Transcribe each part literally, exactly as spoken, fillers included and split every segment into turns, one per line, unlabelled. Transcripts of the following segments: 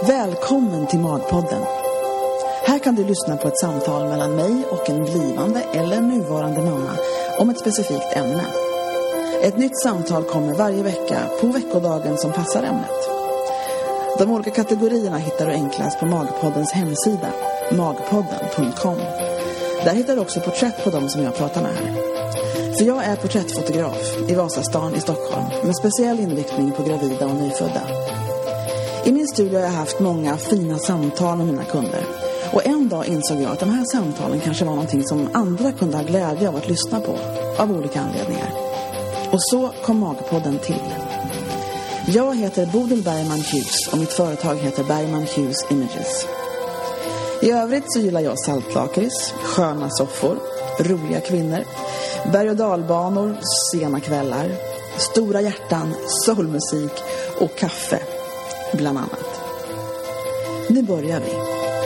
Välkommen till Magpodden. Här kan du lyssna på ett samtal mellan mig och en blivande eller nuvarande mamma om ett specifikt ämne. Ett nytt samtal kommer varje vecka på veckodagen som passar ämnet. De olika kategorierna hittar du enklast på Magpoddens hemsida, magpodden punkt com. Där hittar du också porträtt på dem som jag pratar med här. För jag är porträttfotograf i Vasastan i Stockholm med speciell inriktning på gravida och nyfödda. I min studio har jag haft många fina samtal med mina kunder. Och en dag insåg jag att de här samtalen kanske var någonting som andra kunde ha glädje av att lyssna på, av olika anledningar. Och så kom Magpodden till. Jag heter Bodil Bergman Hughes och mitt företag heter Bergman Hughes Images. I övrigt så gillar jag saltlakrits, sköna soffor, roliga kvinnor, berg- och dalbanor, sena kvällar, stora hjärtan, soulmusik och kaffe, bland annat. Nu börjar vi.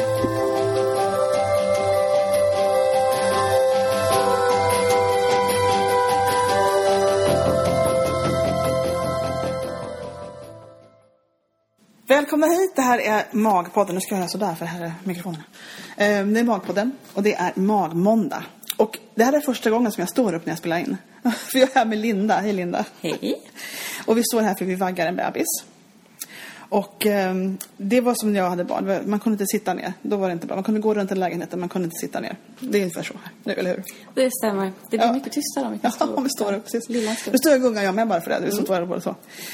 Välkomna hit, det här är Magpodden. Nu ska jag göra sådär för här är mikrofonen. Det är Magpodden och det är Magmåndag. Och det här är första gången som jag står upp när jag spelar in. För jag är här med Linda. Hej Linda.
Hej. Och
vi står här för vi vaggar en bebis. Och um, det var som när jag hade barn. Man kunde inte sitta ner. Då var det inte bra. Man kunde gå runt i lägenheten, man kunde inte sitta ner. Det är ungefär så här nu, eller hur?
Det stämmer. Det blir
ja.
mycket tystare om vi kan
ja,
stå upp.
om vi står upp, precis.
Nu
står jag och gungar jag med bara för det. Det är så mm. det så.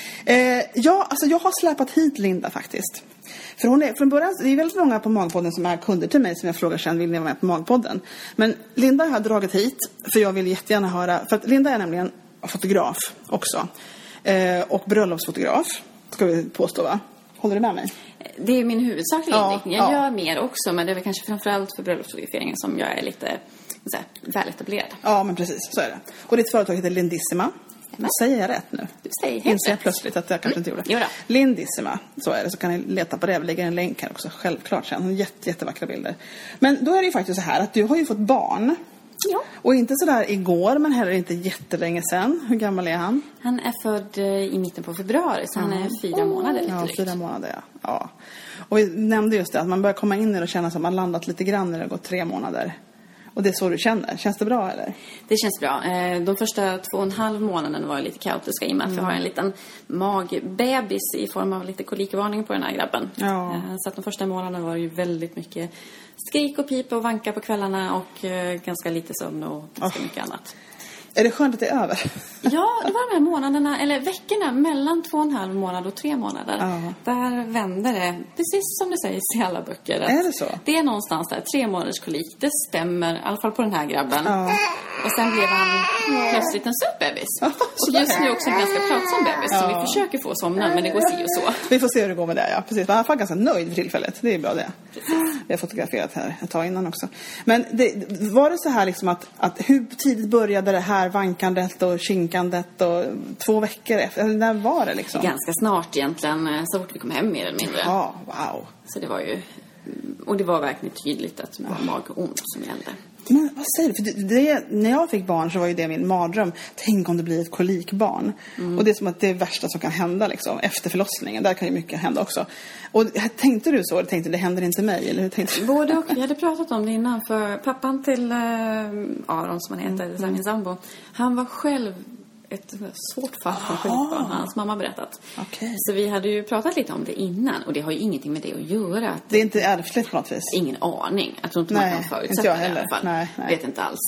Eh, ja, alltså jag har släpat hit Linda faktiskt. För hon är, från början, det är väldigt många på Magpodden som är kunder till mig som jag frågar sen, vill ni vara med på Magpodden? Men Linda har jag dragit hit för jag vill jättegärna höra, för att Linda är nämligen fotograf också. Eh, och bröllopsfotograf, ska vi påstå, va? Håller du med mig?
Det är min huvudsakliga
ja,
inriktning. Jag
ja.
gör mer också, men det är väl kanske framförallt för bröllopsfotograferingen som jag är lite så här, väletablerad.
Ja, men precis, så är det. Och ditt företag heter Lindissima.
Mm.
Säger jag rätt nu?
Du säger helt
Inser jag
rätt.
plötsligt att jag kanske inte gjorde.
Mm.
Lindissima, så är det. Så kan ni leta på det. Vi lägger en länk här också, självklart sen. Jätte, jättevackra bilder. Men då är det ju faktiskt så här att du har ju fått barn.
Ja.
Och inte sådär igår, men heller inte jättelänge sedan. Hur gammal är han?
Han är född i mitten på februari, så mm. han är fyra månader lite
Ja,
drygt.
fyra månader, ja. ja. Och vi nämnde just det, att man börjar komma in i det och känna som att man landat lite grann när det har gått tre månader. Och det är så du känner. Känns det bra eller?
Det känns bra. De första två och en halv månaden var lite kaotiska i och med att vi har en liten magbebis i form av lite kolikvarning på den här grabben.
Ja.
Så att de första månaderna var ju väldigt mycket skrik och pip och vanka på kvällarna och ganska lite sömn och ganska oh. mycket annat.
Är det skönt att det är över?
Ja, det var de här månaderna, eller veckorna mellan två och en halv månad och tre månader.
Ja.
Där vänder det, precis som det sägs i alla böcker.
Är det så?
Det är någonstans där, tre månaders kolik. Det stämmer, i alla fall på den här grabben.
Ja.
Och sen blev han plötsligt en söt bebis.
Ja,
och just nu också en ganska pratsam bebis. Ja. Så vi försöker få somna, men det går si och så.
Vi får se hur det går med det, ja. Precis. Men han är ganska nöjd för tillfället. Det är bra det. Precis. Vi har fotograferat här ett tag innan också. Men det, var det så här liksom att, att hur tidigt började det här vankandet och kinkandet och två veckor efter? Eller när var det liksom?
Ganska snart egentligen, så fort vi kom hem mer eller mindre.
Ja, wow.
Så det var ju... Och det var verkligen tydligt att det var magont som gällde.
Men vad säger du? För det, det, när jag fick barn så var ju det min mardröm. Tänk om det blir ett kolikbarn. Mm. Och det är som att det är värsta som kan hända liksom, efter förlossningen. Där kan ju mycket hända också. Och tänkte du så? Eller tänkte du det händer inte mig? Eller hur tänkte du?
Både och. Vi hade pratat om det innan. För pappan till äh, Aron som han heter, mm. min sambo. Han var själv ett svårt fall från kolikbarn, har hans mamma berättat.
Okay.
Så vi hade ju pratat lite om det innan. Och det har ju ingenting med det att göra. Att
det är inte ärftligt på något vis?
Ingen aning. Jag tror inte
nej,
man kan förutsätta det i alla fall.
Nej, nej.
Vet inte alls.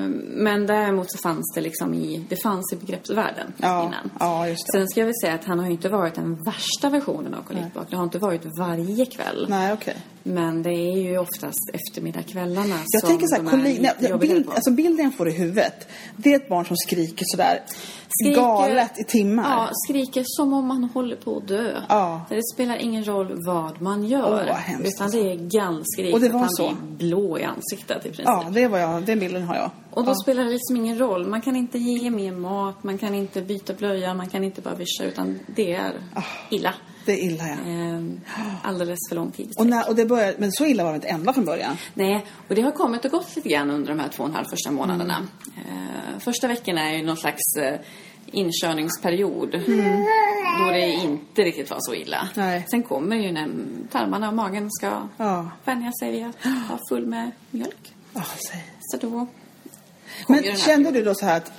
Men däremot så fanns det liksom i, det fanns i begreppsvärlden
ja,
innan.
Ja, just det.
Sen ska jag väl säga att han har ju inte varit den värsta versionen av kolikbak. Det har inte varit varje kväll.
Nej, okej. Okay.
Men det är ju oftast eftermiddagskvällarna
jag
som
tänker så här,
de
kolik, nej, bild, alltså bilden jag får i huvudet, det är ett barn som skriker sådär skriker, galet i timmar.
Ja, skriker som om man håller på att dö.
Ja.
Det spelar ingen roll vad man gör.
Åh, vad hemskt.
Utan det är gallskrik.
Och det var
att
så.
han blir blå i ansiktet i princip.
Ja, det var jag, den bilden har jag.
Och då
ja.
spelar det liksom ingen roll. Man kan inte ge mer mat, man kan inte byta blöja, man kan inte bara vischa, utan det är oh. illa.
Det är illa, ja.
Ehm, alldeles för lång tid.
Och, när, och det började, men så illa var det inte ända från början?
Nej, och det har kommit och gått lite grann under de här två och en halv första månaderna. Mm. Ehm, första veckorna är ju någon slags eh, inkörningsperiod. Mm. då det inte riktigt var så illa.
Nej.
Sen kommer ju när tarmarna och magen ska
Ja.
vänja sig vid att vara full med mjölk.
Ja, säg.
Så då
Men kände du då så här att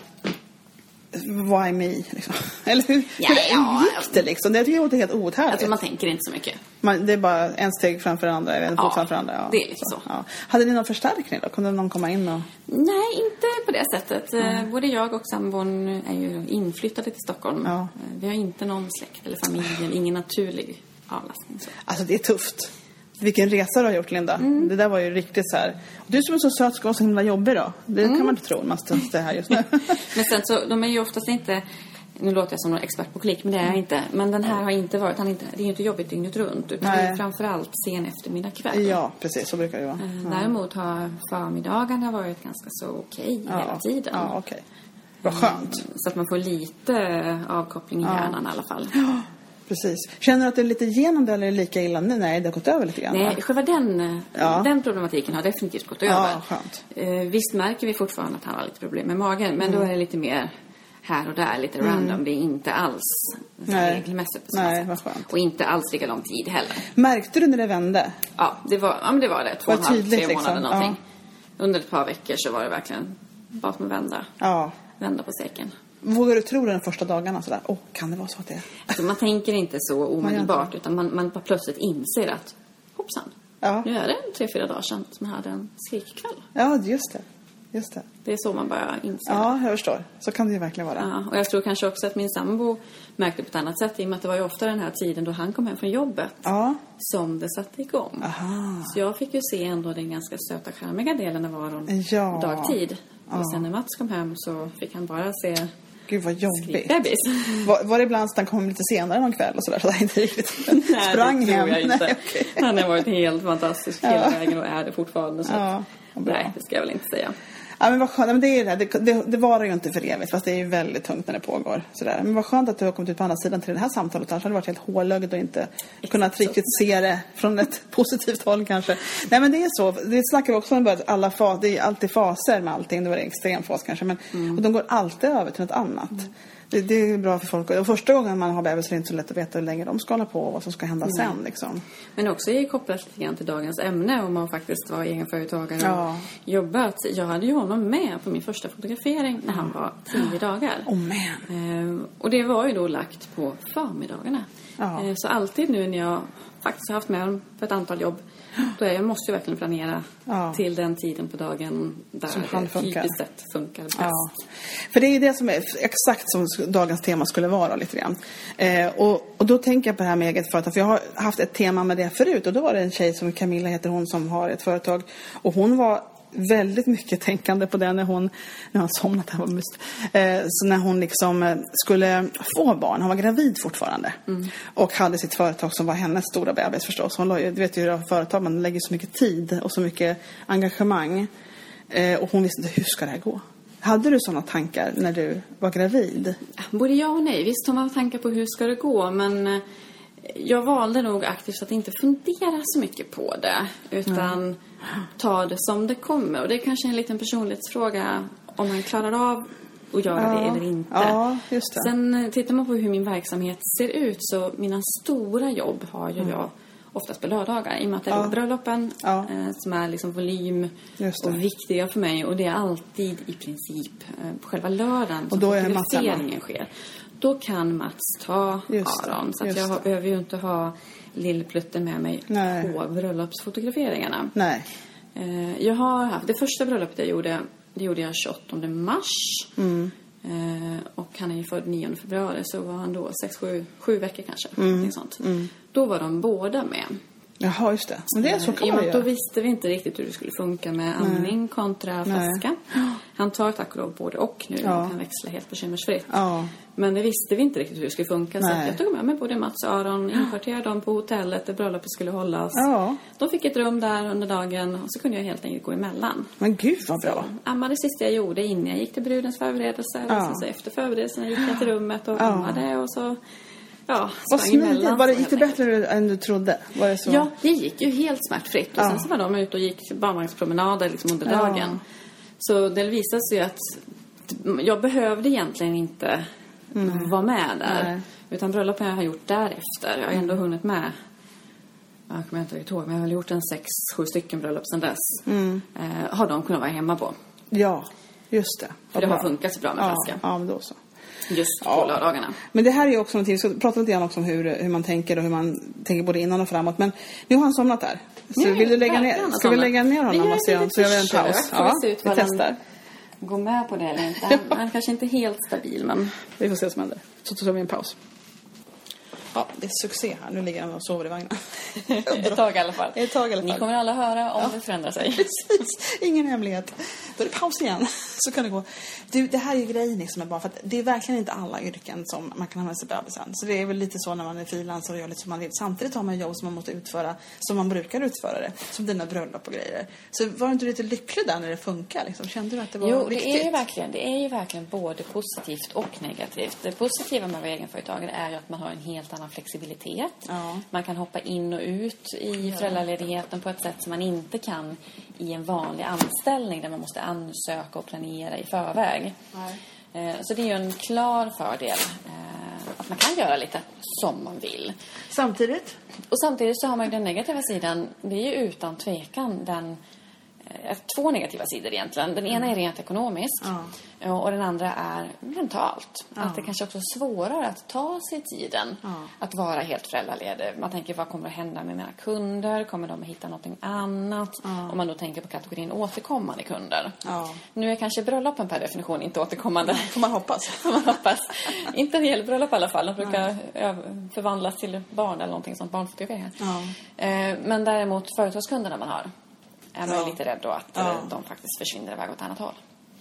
why me? Liksom? Eller hur,
Ja,
hur
ja.
gick det liksom? Det låter helt outhärdligt.
Alltså man tänker inte så mycket.
Man, det är bara en steg framför andra, en fot
Ja,
framför andra. Ja,
det är lite så.
Ja. Hade ni någon förstärkning då? Kunde någon komma in och...
Nej, inte på det sättet. Mm. Både jag och sambon är ju inflyttade till Stockholm.
Ja.
Vi har inte någon släkt eller familj, ingen naturlig avlastning. Så.
Alltså det är tufft. Vilken resa du har gjort, Linda.
Mm.
Det där var ju riktigt så här. Du som är så söt ska vara så himla jobbig då. Det mm. kan man inte tro, man det här just nu.
Men sen så, de är ju oftast inte... Nu låter jag som någon expert på klick, men det är jag inte. Men den här har inte varit, han inte, det är ju inte jobbigt dygnet runt. Utan det är framförallt sen eftermiddag kväll.
Ja, precis, så brukar det vara.
Ja. Däremot har förmiddagarna varit ganska så okej
ja.
hela tiden.
Ja, okej. Okay. Vad skönt.
Så att man får lite avkoppling i
ja.
hjärnan i alla fall.
Ja, precis. Känner du att det är lite igenom det eller är det lika illa nu? Nej, det har gått över lite grann.
Nej, själva den,
ja.
den problematiken har definitivt gått över.
Ja, skönt.
Eh, visst märker vi fortfarande att han har lite problem med magen. Men mm. då är det lite mer... här och där, lite mm. random. Det är inte alls regelmässigt på
Nej,
vad skönt. Och inte alls lika lång tid heller.
Märkte du när det vände?
Ja, det var, ja men det var det. Två
var
och en halv,
tydligt,
tre månader
liksom.
någonting.
Ja.
Under ett par veckor så var det verkligen bara som att vända.
Ja.
Vända på säcken.
Vågar du tro det de första dagarna sådär? Åh, oh, kan det vara så att det är?
Alltså, man tänker inte så omedelbart. Utan man, man plötsligt inser att hoppsan.
Ja.
Nu är det tre, fyra dagar sedan som jag hade en skrikkväll.
Ja, just det. Just det.
Det är så man bara inser.
Ja, jag förstår. Så kan det ju verkligen vara.
Ja, och jag tror kanske också att min sambo märkte på ett annat sätt. I och med att det var ju ofta den här tiden då han kom hem från jobbet.
Ja.
Som det satte igång.
Aha.
Så jag fick ju se ändå den ganska söta, charmiga delen av varon ja. dagtid.
Ja.
Och sen när Mats kom hem så fick han bara se...
Gud vad jobbigt.
Bebis.
Var, var det ibland att han kom lite senare någon kväll och sådär? Så där inte riktigt
Nej,
sprang
det
hem.
tror jag inte.
Nej, okay.
Han har varit helt fantastisk hela
ja.
vägen och är det fortfarande. Så
ja,
nej, det ska jag väl inte säga.
Ja, men vad skönt. Men det, är det, det, det, det varar ju inte för evigt. Fast det är ju väldigt tungt när det pågår. Sådär. Men vad skönt att du har kommit ut på andra sidan till det här samtalet. Annars hade det varit helt hålögd och inte Exakt kunnat så. riktigt se det från ett positivt håll kanske. Nej, men det är så. Det snackar vi också om att alla fas, det är alltid faser med allting. Det var en extrem fas kanske. Men, mm. Och de går alltid över till något annat. Mm. Det, det är bra för folk. Och första gången man har bebis är det inte så lätt att veta hur länge de ska hålla på och vad som ska hända mm. sen. Liksom.
Men också är kopplat lite grann till dagens ämne om man faktiskt var egenföretagare ja. och jobbat. Jag hade ju honom med på min första fotografering när han var tio dagar.
Oh man.
Ehm, och det var ju då lagt på förmiddagarna. Ja. Ehm, så alltid nu när jag faktiskt har haft med honom på ett antal jobb då är jag måste ju verkligen planera ja. till den tiden på dagen där som det typiskt sett funkar bäst. Ja.
För det är ju det som är exakt som dagens tema skulle vara lite grann. Eh, och, och då tänker jag på det här med eget företag. För jag har haft ett tema med det förut. Och då var det en tjej som Camilla heter hon som har ett företag. Och hon var väldigt mycket tänkande på det när hon när hon somnat här var must. Eh, så när hon liksom skulle få barn, hon var gravid fortfarande mm. och hade sitt företag som var hennes stora bebis förstås. Hon la ju, du vet ju hur företag man lägger så mycket tid och så mycket engagemang eh, och hon visste inte hur ska det här gå. Hade du sådana tankar när du var gravid?
Både ja och nej. Visst har man tankar på hur ska det gå, men jag valde nog aktivt att inte fundera så mycket på det. Utan mm. ta det som det kommer. Och det är kanske en liten personlighetsfråga om man klarar av att göra ja. det eller inte.
Ja, just det.
Sen tittar man på hur min verksamhet ser ut. Så mina stora jobb har ju mm. jag oftast på lördagar. I och med att det är ja. bröllopen ja. eh, som är liksom volym och viktiga för mig. Och det är alltid i princip eh, på själva lördagen
och då är det
fotograferingen sker. Då kan Mats ta just Aron. Så att jag har, behöver ju inte ha lillplutten med mig Nej. på bröllopsfotograferingarna.
Nej.
Eh, jag har haft, det första bröllopet jag gjorde, det gjorde jag tjugoåttonde mars. Mm. Eh, och han är ju född nionde februari, så var han då sex, sju, sju veckor kanske. Mm. Sånt. Mm. Då var de båda med.
Jaha, just det. Men det är så kan man
göra. Då visste vi inte riktigt hur det skulle funka med amning kontra flaska. Han tar tack och lov både och nu. Ja. Han kan växla helt bekymmersfritt. Ja. Men det visste vi inte riktigt hur det skulle funka. Nej. Så jag tog med mig både Mats och Aron, inkvarterade dem på hotellet där bröllopet skulle hållas. Ja. De fick ett rum där under dagen och så kunde jag helt enkelt gå emellan.
Men gud vad bra.
Så, ammade det sista jag gjorde innan jag gick till brudens förberedelse. Ja. Så efter förberedelserna gick jag till rummet och ja. ammade och så... Ja,
vad smidigt. Var det, gick det bättre än du trodde? Var det så?
Ja, det gick ju helt smärtfritt. Och ja. sen så var de ute och gick barnvagnspromenader liksom under dagen. Ja. Så det visade sig ju att jag behövde egentligen inte mm. vara med där. Nej. Utan bröllopen jag har gjort därefter. Jag har ändå hunnit med. Jag kommer inte riktigt ihåg, men jag har gjort en sex, sju stycken bröllop sedan dess. Mm. Eh, har de kunnat vara hemma på.
Ja, just det.
För det har funkat så bra med
ja,
flaska.
Ja, men då så.
Just på
ja.
lördagarna.
Men det här är ju också någonting, så pratar lite grann också om hur, hur man tänker och hur man tänker både innan och framåt. Men nu har han somnat här. Så ja, vill du lägga ner, ska vi lägga ner honom och se så gör vi en paus?
Ja,
vi testar.
Gå med på det eller inte. Han är kanske inte helt stabil, men...
Vi får se vad som händer. Så tar vi en paus. Ja, det är succé här. Nu ligger han och sover i vagnen.
Ett tag i alla fall.
Ett tag i alla fall.
Ni kommer alla höra om
ja.
det förändrar sig.
Precis. Ingen hemlighet. Då är det paus igen. Så kan det gå. Det, det här är ju grejen liksom bara för att det är verkligen inte alla yrken som man kan ha med sig bebisen. Så det är väl lite så när man är frilansare och gör lite som man vill. Samtidigt har man jobb som man måste utföra som man brukar utföra det. Som dina bröllop och grejer. Så var du inte lite lycklig där när det funkar? Liksom? Kände du att det var
jo,
viktigt?
Jo, det är ju verkligen, det är ju verkligen både positivt och negativt. Det positiva med att vara egenföretagare är ju att man har en helt annan flexibilitet. Ja. Man kan hoppa in och ut i föräldraledigheten på ett sätt som man inte kan i en vanlig anställning där man måste ansöka och planera i förväg. Nej. Så det är ju en klar fördel att man kan göra lite som man vill.
Samtidigt?
Och samtidigt så har man ju den negativa sidan, det är ju utan tvekan den två negativa sidor egentligen. Den ena är rent ekonomiskt ja. och den andra är mentalt. Ja. Att det kanske också är svårare att ta sig tiden ja. att vara helt föräldraledig. Man tänker, vad kommer att hända med mina kunder? Kommer de att hitta någonting annat? Ja. Om man då tänker på kategorin återkommande kunder. Ja. Nu är kanske bröllopen per definition inte återkommande.
Får man hoppas.
Får man hoppas. Inte en hel bröllop i alla fall. De brukar ja. förvandlas till barn eller någonting sånt. Barnfotograferingar. Ja. Men däremot företagskunderna man har. Är man ja. lite rädd då att ja. de faktiskt försvinner iväg åt annat håll.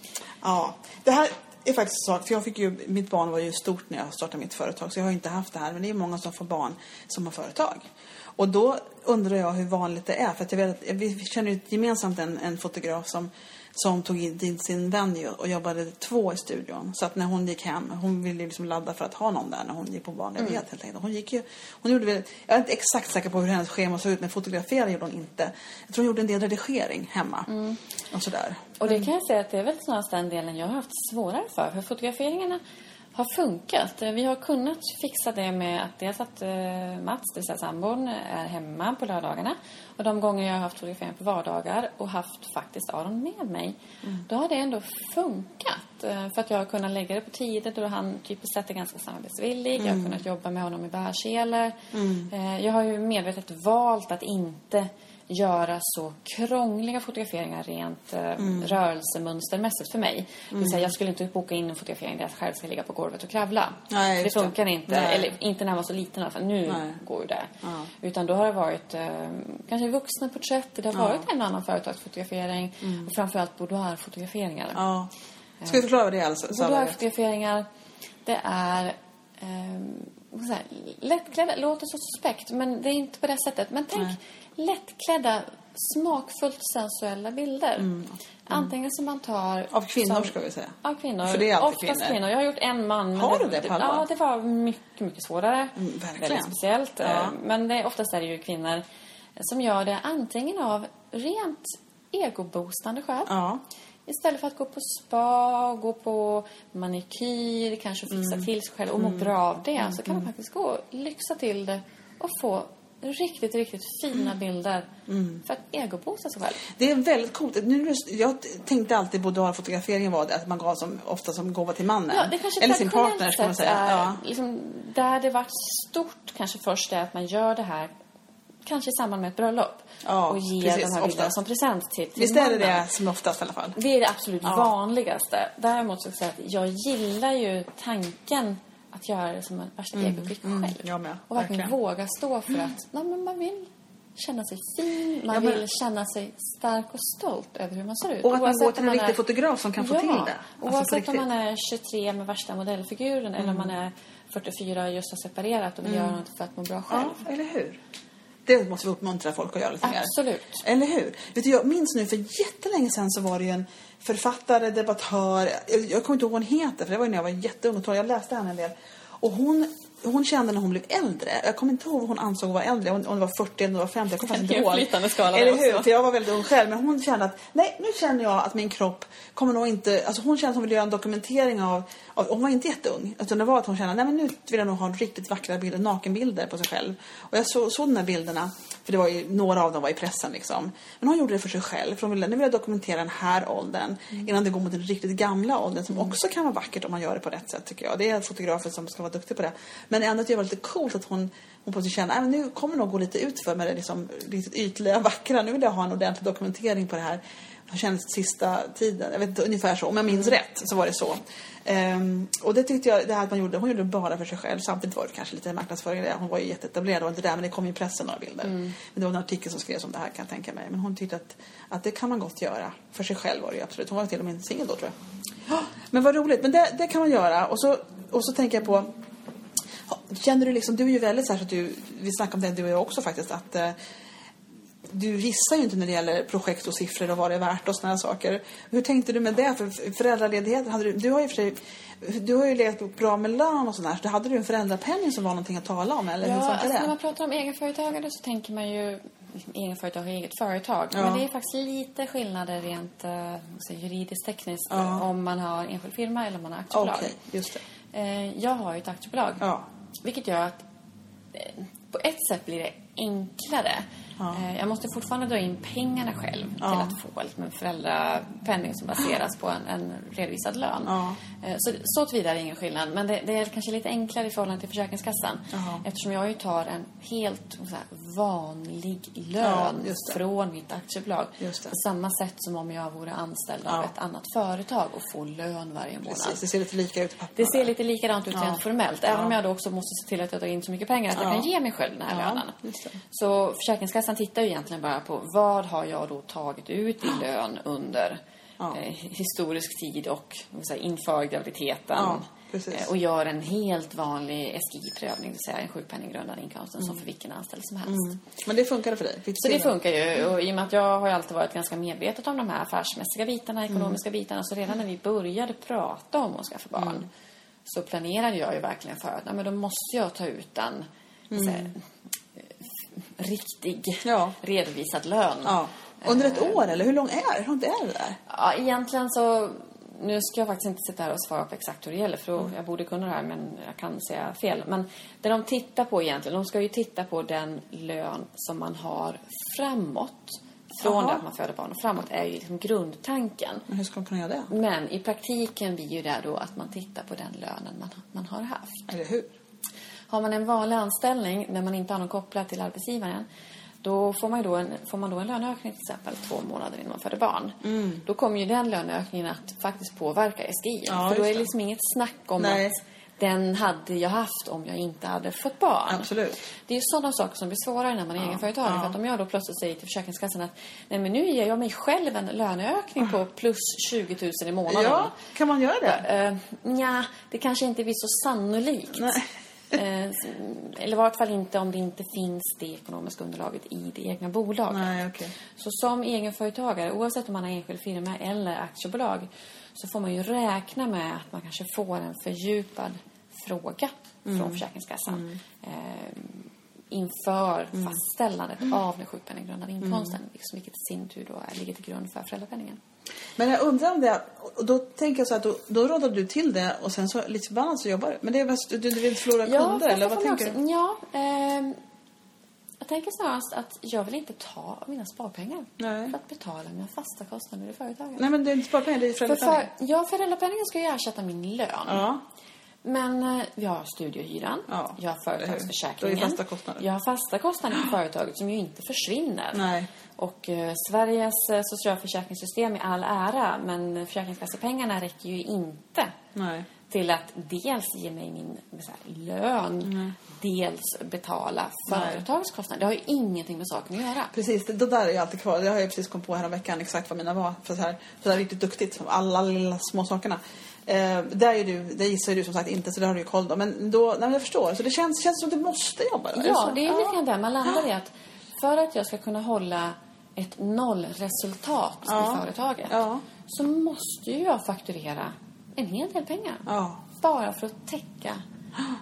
Ja, det här är faktiskt så. För jag fick ju, mitt barn var ju stort när jag startade mitt företag. Så jag har ju inte haft det här. Men det är många som får barn som har företag. Och då undrar jag hur vanligt det är. För att jag vet att vi känner ju gemensamt en, en fotograf som, som tog in sin vän och jobbade två i studion. Så att när hon gick hem, hon ville liksom ladda för att ha någon där när hon gick på barn. Mm. Helt enkelt. Hon gick ju, hon gjorde väl, jag är inte exakt säker på hur hennes schema såg ut, men fotografera gjorde hon inte. Jag tror hon gjorde en del redigering hemma. Mm. Och sådär.
Och det kan jag säga att det är väl snarast den delen jag har haft svårare för. För fotograferingarna har funkat. Vi har kunnat fixa det med att dels att uh, Mats, det vill säga sambon, är hemma på lördagarna. Och de gånger jag har haft fotografering på vardagar och haft faktiskt Aron med mig. Mm. Då har det ändå funkat. Uh, för att jag har kunnat lägga det på tider då han typiskt sett är ganska samarbetsvillig. Mm. Jag har kunnat jobba med honom i bärseler. Mm. Uh, jag har ju medvetet valt att inte göra så krångliga fotograferingar rent eh, mm. rörelsemönstermässigt för mig. Mm. Det vill säga, jag skulle inte boka in en fotografering där jag själv ska ligga på golvet och kravla. Nej, det funkar det. inte. Nej. Eller inte när man var så liten i alla fall. Nu Nej. går ju det. Ja. Utan då har det varit eh, kanske vuxna porträtt. Det har varit ja. en annan företagsfotografering. Mm. Och framförallt boudoir-fotograferingar.
Ja. Ska vi förklara vad det är alltså?
Boudoir-fotograferingar, det är... Eh, Här, lättklädda, låter så suspekt, men det är inte på det sättet. Men tänk, Nej. lättklädda, smakfullt sensuella bilder. Mm. Mm. Antingen som man tar...
Av kvinnor
som,
ska vi säga.
Av kvinnor.
För det är alltid
Oftast
kvinnor.
kvinnor. Jag har gjort en man.
Har
det,
du det på
Ja, det var mycket, mycket svårare.
Mm, verkligen.
Väldigt speciellt. Ja. Men det, oftast är det ju kvinnor som gör det antingen av rent egoboostande skäl. Ja. Istället för att gå på spa, gå på manikyr, kanske fixa mm. till sig själv och må mm. bra av det. Mm. Så kan man faktiskt gå och lyxa till det och få riktigt, riktigt fina mm. bilder mm. för att egoboosta sig själv. Det
är väldigt coolt. Nu, jag tänkte alltid boudoir-fotograferingen var det att man gav som, ofta som gåva till mannen.
Ja, det kanske
eller sin partner, ska man säga.
Är,
ja.
liksom, där det var stort kanske först är att man gör det här kanske i samband med ett bröllop. Ja, och ge precis, de här bilderna som present till, till
Visst är det det som oftast i alla fall?
Det är det absolut ja. vanligaste. Däremot så ska jag säga att jag gillar ju tanken att göra det som en värsta mm. egotrick själv. Mm, jag med. Och verkligen, verkligen våga stå för att nej, men man vill känna sig fin. Man ja, men... vill känna sig stark och stolt över hur man ser ut.
Och att man går till en riktig är... fotograf som kan få ja, till det.
Alltså, oavsett om man är tjugotre med värsta modellfiguren mm. eller om man är fyrtiofyra och just har separerat och vill mm. göra något för att må bra själv.
Ja, eller hur? Det måste vi uppmuntra folk att göra lite mer.
Absolut.
Eller hur? Vet du, jag minns nu för jättelänge sedan så var det ju en författare, debattör. Jag, jag kommer inte ihåg vad hon heter, för det var ju när jag var jätteung och jag läste henne en del. Och hon hon kände när hon blev äldre. Jag kommer inte ihåg vad hon ansåg var äldre. Om det var fyrtio eller femtio. Jag kommer inte ihåg. Eller hur? För jag var väldigt ung själv. Men hon kände att nej, nu känner jag att min kropp kommer nog inte... Alltså hon kände att hon ville göra en dokumentering av... av hon var inte jätteung. Utan det var att hon kände nej men nu vill jag nog ha riktigt vackra bilder, nakenbilder på sig själv. Och jag så, såg de här bilderna. För det var ju, några av dem var i pressen liksom. Men hon gjorde det för sig själv. För hon ville, nu vill jag dokumentera den här åldern. Mm. Innan det går mot den riktigt gamla åldern. Som mm. också kan vara vackert om man gör det på rätt sätt tycker jag. Det är fotografer som ska vara duktiga på det. Men ändå att det var lite coolt att hon, hon på sig känna att nu kommer det nog gå lite ut för med det liksom, riktigt ytliga, vackra. Nu vill jag ha en ordentlig dokumentering på det här. Hon kände sista tiden. Jag vet inte, ungefär så. Om jag minns mm. rätt så var det så. Um, och det tyckte jag, det här att man gjorde, hon gjorde det bara för sig själv. Samtidigt var det kanske lite marknadsföring. Hon var ju jätteetablerad och inte där, men det kom ju i pressen några bilder. Mm. Men det var en artikel som skrevs om det här kan jag tänka mig. Men hon tyckte att, att det kan man gott göra. För sig själv var det ju absolut. Hon var till och med en singel då tror jag. Oh, men vad roligt, men det, det kan man göra. Och så, och så tänker jag på, känner du liksom, du är ju väldigt så här så att du, vi snackar om det du och jag också faktiskt, att uh, du gissar ju inte när det gäller projekt och siffror och vad det är värt och såna här saker. Hur tänkte du med det? För föräldraledighet, hade du, du har ju för sig, du har ju legat bra med lön och sådär. Så hade du en föräldrapenning som var någonting att tala om? Eller
ja,
hur
alltså
det?
När man pratar om egenföretagare så tänker man ju egenföretag och eget företag. Ja. Men det är faktiskt lite skillnader rent uh, juridiskt tekniskt ja. Om man har enskild firma eller om man har aktiebolag.
Okej, just det.
Uh, jag har ju ett aktiebolag. Ja. Vilket gör att uh, på ett sätt blir det enklare. Ja. Jag måste fortfarande dra in pengarna själv ja. Till att få liksom en föräldrapenning som baseras på en, en redovisad lön. Ja. Så, så tillvidare är ingen skillnad. Men det, det är kanske lite enklare i förhållande till Försäkringskassan. Ja. Eftersom jag ju tar en helt så här, vanlig lön ja, från mitt aktiebolag. På samma sätt som om jag vore anställd ja. Av ett annat företag och får lön varje månad.
Precis, det ser lite lika ut.
Det ser lite likadant ut ja. Rent formellt. Även ja. Om jag då också måste se till att jag tar in så mycket pengar att ja. Jag kan ge mig själv den här ja. Lönen. Så Försäkringskassan tittar ju egentligen bara på vad har jag då tagit ut i lön under ja. eh, historisk tid och säga, inför graviditeten ja, eh, och gör en helt vanlig S G I-prövning, det vill säga en sjukpenninggrundande inkomsten mm. som för vilken anställd som helst. Mm.
Men det funkar för dig?
Så det funkar ju och i och med att jag har alltid varit ganska medvetet om de här affärsmässiga bitarna, ekonomiska mm. bitarna, så redan när vi började prata om att skaffa barn mm. så planerade jag ju verkligen för att ja, men då måste jag ta ut en mm. säga, riktig ja. Redovisad lön. Ja.
Under ett år eller hur lång är det? Hur långt är det där?
Ja, egentligen så nu ska jag faktiskt inte sitta här och svara på exakt hur det gäller för då, mm. jag borde kunna det här men jag kan säga fel. Men det de tittar på egentligen, de ska ju titta på den lön som man har framåt. Från det att man föder barn och framåt är ju liksom grundtanken.
Men hur ska man kunna göra det?
Men i praktiken blir ju det då att man tittar på den lönen man, man har haft.
Eller hur?
Har man en vanlig anställning när man inte har någon kopplat till arbetsgivaren, då får man, då en, får man då en löneökning till exempel två månader innan man föder barn. Mm. Då kommer ju den löneökningen att faktiskt påverka S G I. Ja, för då är det liksom inget snack om Nej. Att den hade jag haft om jag inte hade fått barn.
Absolut.
Det är ju sådana saker som blir svårare när man är ja. Egenföretagare. Ja. För att om jag då plötsligt säger till Försäkringskassan att nej men nu ger jag mig själv en löneökning på plus tjugo tusen i månaden.
Ja, kan man göra det?
Uh, nja, det kanske inte blir så sannolikt. Nej. Eller i vart fall inte om det inte finns det ekonomiska underlaget i det egna bolaget.
Nej, okay.
Så som egenföretagare, oavsett om man har enskild firma eller aktiebolag, så får man ju räkna med att man kanske får en fördjupad fråga mm. från Försäkringskassan mm. eh, inför mm. fastställandet mm. av den sjukpenninggrundande inkomsten, mm. liksom, vilket i sin tur då är, ligger till grund för föräldrapenningen.
Men jag undrar om det, och då tänker jag så att då, då rådde du till det och sen så lite förbannat så jobbar du. Men det är bäst, du, du vill förlora
ja,
kunder eller vad tänker
också, du? Ja, eh, jag tänker snarast att jag vill inte ta mina sparpengar Nej. För att betala mina fasta kostnader i företaget.
Nej men det är inte sparpengar, det är föräldrapenning.
För, för, ja, föräldrapenningen ska ju ersätta min lön.
Ja.
Men eh, jag har studiehyran, ja, jag har företagsförsäkringen,
jag
har fasta kostnader på företaget som ju inte försvinner.
Nej.
Och eh, Sveriges eh, socialförsäkringssystem är all ära, men försäkringskassepengarna räcker ju inte
Nej.
Till att dels ge mig min så här, lön, mm. dels betala företagskostnader. Det har ju ingenting med saken att göra.
Precis, det, det där är ju alltid kvar. Det har jag precis kommit på här om veckan exakt vad mina var. För så här, så där riktigt duktigt, alla lilla små sakerna. Eh, där är du, det gissar du som sagt inte, så det har du ju koll då. Men då, nej men jag förstår. Så det känns, känns som att du måste jobba då.
Ja,
är
det är lite grann där man landar i att för att jag ska kunna hålla ett nollresultat ja. I företaget ja. Så måste ju jag fakturera en hel del pengar.
Ja.
Bara för att täcka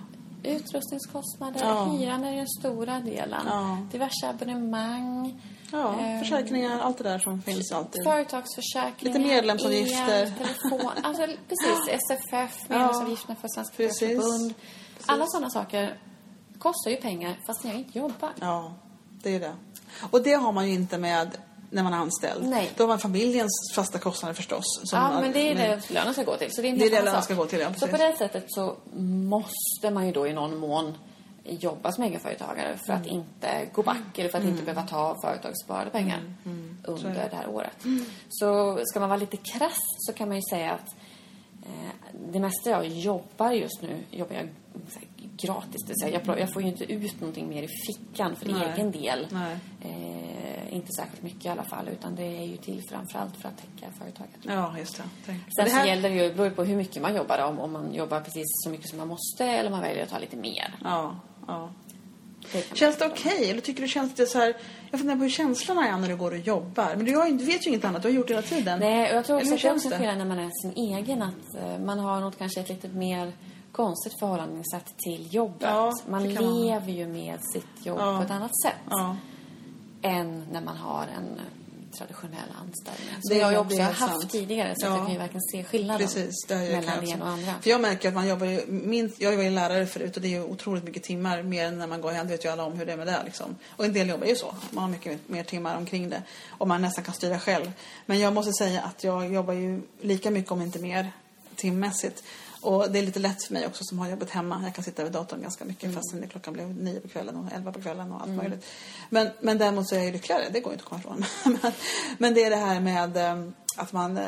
utrustningskostnader, ja. hyran är den stora delen. Ja. Diverse abonnemang.
Ja, eh, försäkringar, allt det där som finns alltid.
Företagsförsäkringar.
Lite medlemsavgifter.
El, telefon, alltså precis, S F F, medlemsavgifterna för Svenska Förbund. Alla sådana saker kostar ju pengar fast jag inte jobbar.
Ja, det är det. Och det har man ju inte med när man är anställd.
Nej.
Då har man familjens fasta kostnader förstås.
Som ja, men det är med, det lönen ska gå till. Så det är,
det, är det lönen ska gå till, ja,
så på det sättet så måste man ju då i någon mån jobba som egenföretagare för mm. att inte gå back eller för att mm. inte behöva ta företagssparade pengar mm. Mm. under det. det här året. Mm. Så ska man vara lite krass så kan man ju säga att eh, det mesta jag jobbar just nu jobbar jag gratis. Det säga. Jag, jag får ju inte ut någonting mer i fickan för Nej. egen del. Nej. Eh, inte särskilt mycket i alla fall utan det är ju till framförallt för att täcka företaget.
Ja, just det. Tänk.
Sen
det här...
så gäller det ju, beror på hur mycket man jobbar om, om man jobbar precis så mycket som man måste eller om man väljer att ta lite mer.
Ja, ja. Det känns det okej? Okay? Eller tycker du känns det så här... Jag funderar på hur känslorna är när du går och jobbar. Men du, har, du vet ju inget annat. Du har gjort det hela tiden.
Nej, jag tror också att det också sker när man är sin egen. Att man har något kanske ett lite mer konstigt förhållningssätt till jobbet. Ja, man lever man. ju med sitt jobb ja. på ett annat sätt. Ja. Än när man har en traditionell anställning. Som det jag ju också har haft sant. tidigare. Så ja. att jag kan ju verkligen se skillnaden Precis, det mellan det ena och andra.
För jag märker att man jobbar ju... Min, jag var ju lärare förut och det är ju otroligt mycket timmar. Mer än när man går hem. Vet ju alla om hur det är med det. Liksom. Och en del jobbar ju så. Man har mycket mer timmar omkring det. Och man nästan kan styra själv. Men jag måste säga att jag jobbar ju lika mycket om inte mer timmässigt. Och det är lite lätt för mig också som har jobbat hemma. Jag kan sitta vid datorn ganska mycket mm. fast när klockan blev nio på kvällen och elva på kvällen och allt mm. möjligt. Men, men däremot så är jag ju lyckligare. Det går ju inte att komma ifrån. men, men det är det här med att man...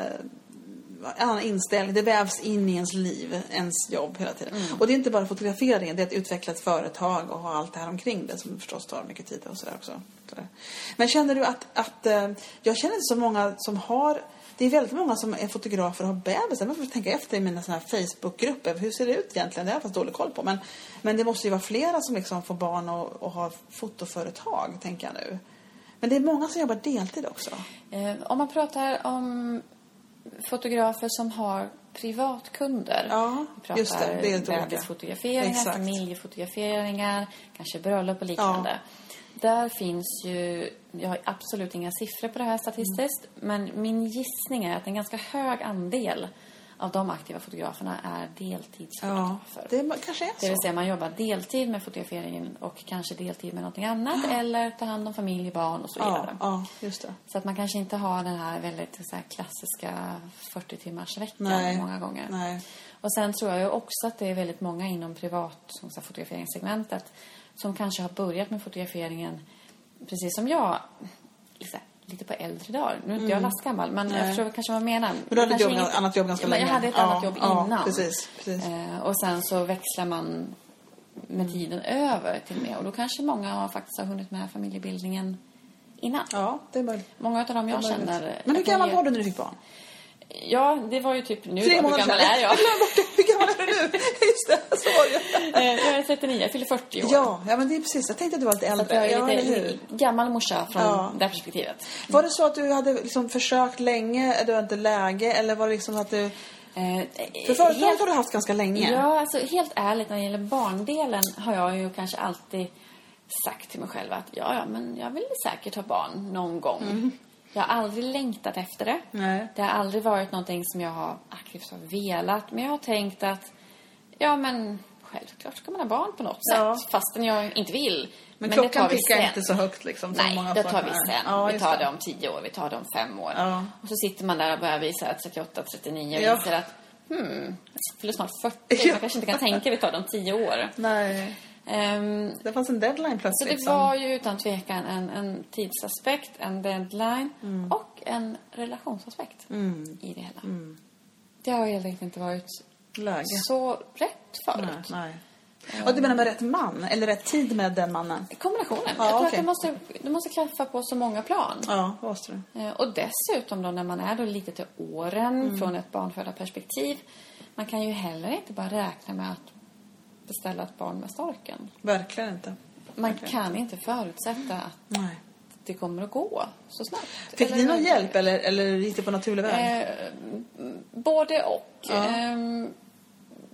annan inställning. Det vävs in i ens liv, ens jobb hela tiden. Mm. Och det är inte bara fotograferingen. Det är att utveckla ett företag och ha allt det här omkring det som förstås tar mycket tid och sådär också. Sådär. Men känner du att... att jag känner inte så många som har... Det är väldigt många som är fotografer och har bebisar. Man får tänka efter i mina såna här Facebookgrupper. Hur ser det ut egentligen? Det har jag fast dålig koll på. Men, men det måste ju vara flera som liksom får barn och, och har fotoföretag, tänker jag nu. Men det är många som jobbar deltid också.
Eh, om man pratar om fotografer som har privatkunder.
Ja,
pratar
just det. Det är
bebisfotograferingar, familjefotograferingar, kanske bröllop och liknande. Ja. Där finns ju, jag har absolut inga siffror på det här statistiskt, mm. men min gissning är att en ganska hög andel av de aktiva fotograferna är deltidsfotografer.
Ja, det kanske är så.
Det vill säga man jobbar deltid med fotograferingen och kanske deltid med någonting annat ja. eller tar hand om familj, barn och så vidare.
Ja, ja, just det.
Så att man kanske inte har den här väldigt så här, klassiska fyrtio timmars veckan
Nej.
många gånger.
Nej.
Och sen tror jag ju också att det är väldigt många inom privat som så här, fotograferingssegmentet som kanske har börjat med fotograferingen precis som jag liksom, lite på äldre dagar. Nu är inte mm. jag lastgammal, men Nej. jag förstår kanske vad jag menar.
Men du hade ett jobb, inget... annat jobb ganska
ja,
länge.
Jag hade ett
ja,
annat jobb
ja,
innan.
Precis, precis.
Eh, och sen så växlar man med tiden över till med. Och då kanske många har faktiskt har hunnit med familjebildningen innan.
Ja, det är möjligt.
Många av dem jag känner...
Men hur gammal var du när du fick barn?
Ja, det var ju typ nu.
Tre månader
sedan. Hur gammal är jag?
Hur gammal är du nu? Just det, så var det.
Jag är trettionio, jag fyller fyrtio år.
Ja, ja, men det är precis. Jag tänkte att du var lite äldre.
Så jag är lite ja, gammal morsa från ja. det här perspektivet.
Var det så att du hade liksom försökt länge, du hade inte läge, eller var det liksom att du... Eh, För företaget helt... har du haft ganska länge.
Ja, alltså helt ärligt när det gäller barndelen har jag ju kanske alltid sagt till mig själv att ja, ja, men jag vill säkert ha barn någon gång. Mm. Jag har aldrig längtat efter det. Nej. Det har aldrig varit någonting som jag har aktivt har velat. Men jag har tänkt att ja, men självklart ska man ha barn på något ja. sätt. Fastän jag inte vill.
Men, men klockan tickar inte så högt liksom.
Nej,
många
det tar vi sen.
Ja,
vi tar det om tio år, vi tar det om fem år. Ja. Och så sitter man där och börjar visa trettioåtta, trettionio och ja. inser att hmm, jag fyller snart fyrtio. Ja. Man kanske inte kan tänka vi tar det om tio år.
Nej. Um, det fanns en deadline plötsligt.
Så det var ju utan tvekan en, en tidsaspekt, en deadline mm. och en relationsaspekt mm. i det hela. Mm. Det har helt enkelt inte varit Läge. så rätt förut.
Nej, nej. Um, och du menar med rätt man? Eller rätt tid med den mannen?
Kombinationen. Ja, jag tror okay. att det måste, det måste klaffa på så många plan.
Ja, måste det.
Uh, och dessutom då när man är då lite till åren mm. från ett barnfödarperspektiv. Man kan ju heller inte bara räkna med att beställa ett barn med storken.
Verkligen inte.
Man
Verkligen.
kan inte förutsätta att Nej. det kommer att gå så snabbt.
Fick ni någon hjälp eller, eller gick det på naturlig väg?
Eh, både och. Ja. Eh,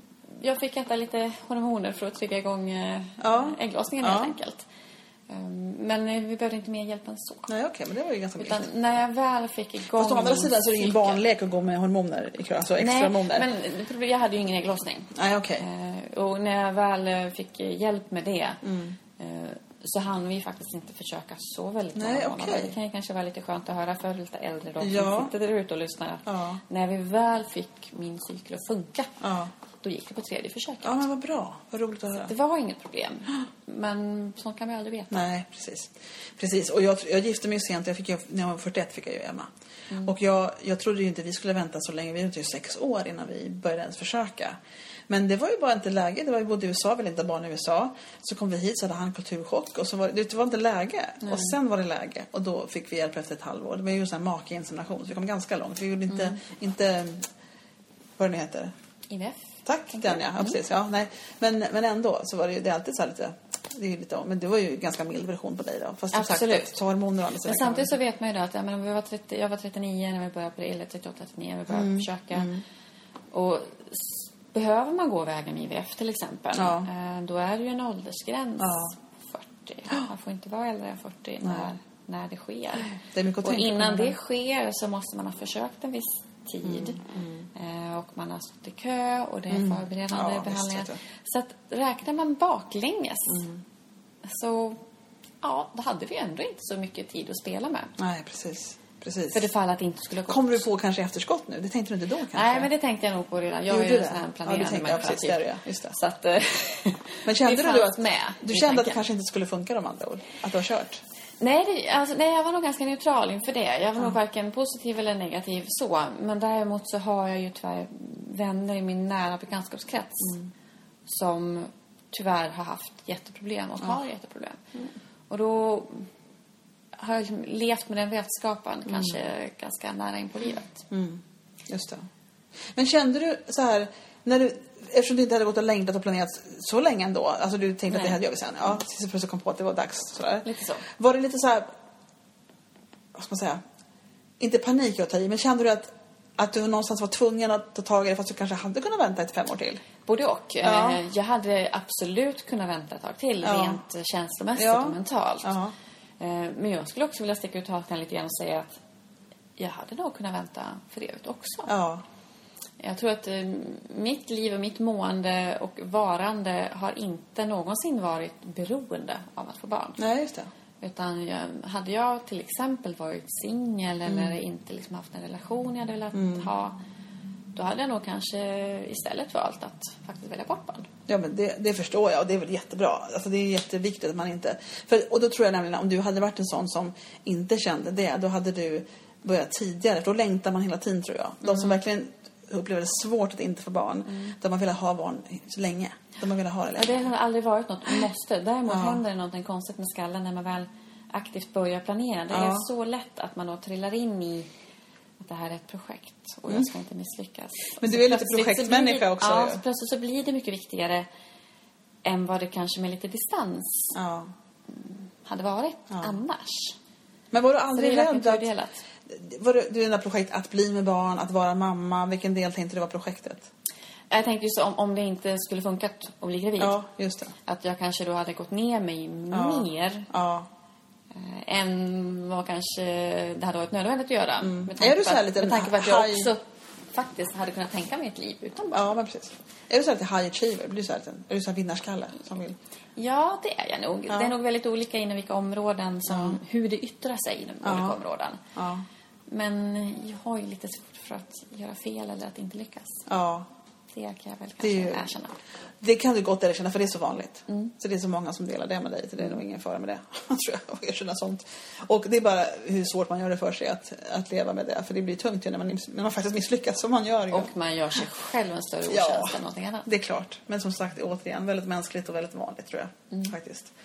jag fick äta lite hormoner för att trigga igång eh, ja. ägglossningen ja. helt enkelt. Um, men vi behövde inte mer hjälp än så.
Nej, okej, okay, men det var ju ganska
Utan när jag väl fick igång...
Fast å andra sidan så är det ingen barnlek att gå med hormoner, alltså extra
Nej,
hormoner.
men jag hade ju ingen ägglossning.
Nej, okej.
Okay. Uh, och när jag väl fick hjälp med det... Mm. Uh, så hann vi faktiskt inte försöka så väldigt
Nej, många okay.
Det kan ju kanske vara lite skönt att höra för lite äldre då.
Ja.
Som sitter där ute och lyssnar.
Ja.
När vi väl fick min cykel att funka.
Ja.
Då gick det på tredje försöket.
Ja, men vad bra. Vad roligt att höra.
Det var inget problem. Men sånt kan vi aldrig veta.
Nej, precis. Precis. Och jag, jag gifte mig sent. Jag fick, när jag var fyrtioett fick jag ju Emma. Mm. Och jag, jag trodde ju inte vi skulle vänta så länge. Vi var ju sex år innan vi började ens försöka. Men det var ju bara inte läge. Det var ju både i U S A, väl inte barn i U S A. Så kom vi hit så hade han kulturchock. Och så var det var inte läge. Mm. Och sen var det läge. Och då fick vi hjälp efter ett halvår. Det var ju en sån här makeinsemination. Så vi kom ganska långt. Vi gjorde inte, mm. inte vad det nu heter.
I V F.
Tack, den ja. Ja, precis. Ja, nej. Men, men ändå så var det ju det är alltid så här lite... Det är lite, men det var ju ganska mild version på dig då. Fast
absolut.
Sagt, hormoner och
men samtidigt så vet man ju då att ja, men vi var trettio, jag var trettionio när vi började på det. Eller trettioåtta, trettionio när vi började mm. försöka. Mm. Och behöver man gå vägen I V F till exempel. Ja. Då är det ju en åldersgräns. Ja. fyrtio. Man får inte vara äldre än fyrtio när, när det sker.
Det är mycket att
och
tänka
innan
på
det sker så måste man ha försökt en viss tid. Mm. Mm. Och man har stått i kö och det är mm. förberedande ja, behandlingar. Så att räknar man baklänges mm. så ja, då hade vi ändå inte så mycket tid att spela med.
Nej, precis. Precis.
För det fall att det inte skulle gå.
Kommer du på kanske efterskott nu? Det tänkte du inte då kanske?
Nej, men det tänkte jag nog på redan. Jag är ju en sån här planerande
ja, människa. Ja, precis. Just det.
Så att,
men kände du då att,
med,
du kände att det kanske inte skulle funka de andra ord? Att du har kört?
Nej, det, alltså, nej, jag var nog ganska neutral inför det. Jag var ja. nog varken positiv eller negativ så. Men däremot så har jag ju tyvärr vänner i min nära bekantskapskrets mm. som tyvärr har haft jätteproblem och ja. har jätteproblem. Mm. Och då har jag liksom levt med den vetskapen mm. kanske ganska nära in på livet.
Mm. Just det. Men kände du så här, när du, eftersom du inte hade gått och längtat och planerat så länge ändå, alltså du tänkte Nej. att det hade jag sen, ja, tills du plötsligt kom på att det var dags sådär.
Lite så.
Var det lite så här, vad ska man säga, inte panik jag tar i, men kände du att att du någonstans var tvungen att ta tag i det fast du kanske hade kunnat vänta ett fem år till?
Både och. Ja. Jag hade absolut kunnat vänta ett tag till, ja. rent känslomässigt ja. och mentalt. Ja. Men jag skulle också vilja sticka ut hakan lite grann och säga att jag hade nog kunnat vänta för evigt också.
Ja.
Jag tror att mitt liv och mitt mående och varande har inte någonsin varit beroende av att få barn.
Nej, just det.
Utan jag, hade jag till exempel varit singel mm. eller inte liksom haft en relation jag hade velat mm. ha, då hade jag nog kanske istället valt att faktiskt välja bort barn.
Ja, men det, det förstår jag och det är väl jättebra. Alltså det är jätteviktigt att man inte... För, och då tror jag nämligen om du hade varit en sån som inte kände det, då hade du börjat tidigare. Då längtar man hela tiden, tror jag. De mm. som verkligen upplever det svårt att inte få barn, mm. de har velat ha barn så länge. De har velat ha det länge.
Ja, det har aldrig varit något måste. Däremot ja. händer det något konstigt med skallen när man väl aktivt börjar planera. Det ja. är så lätt att man då trillar in i att det här är ett projekt och mm. jag ska inte misslyckas.
Men du är lite projektmänniska också.
Ja, så plötsligt så blir det mycket viktigare än vad det kanske med lite distans
ja.
hade varit ja. annars.
Men var du aldrig rädd att... Var du, du är projekt att bli med barn, att vara mamma? Vilken del tänkte du var projektet?
Jag tänkte just om, om det inte skulle funka att bli gravid.
Ja, just det.
Att jag kanske då hade gått ner mig
ja.
mer...
Ja.
än vad kanske det hade varit nödvändigt att göra.
Mm. Med tanke, är du så här lite
med tanke på att jag också faktiskt hade kunnat tänka mig ett liv utan barn.
Ja, men precis. Är du så här lite high achiever? Blir du så här, är du så här vinnarskalle som vill?
Ja, det är jag nog. Ja. Det är nog väldigt olika inom vilka områden som, ja. hur det yttrar sig inom ja. olika områden.
Ja.
Men jag har ju lite svårt för att göra fel eller att inte lyckas.
Ja.
Det kan jag väl kanske
det ju,
erkänna.
Det kan du gott erkänna, för det är så vanligt.
Mm.
Så det är så många som delar det med dig. Så det är nog ingen fara med det. Jag tror jag erkänner sånt. Och det är bara hur svårt man gör det för sig att, att leva med det. För det blir tungt ju när man, när man faktiskt misslyckas, som man gör ju.
Och man gör sig själv en större otjänst ja, än någonting annat.
Det är klart. Men som sagt, återigen, väldigt mänskligt och väldigt vanligt, tror jag. Mm. Faktiskt.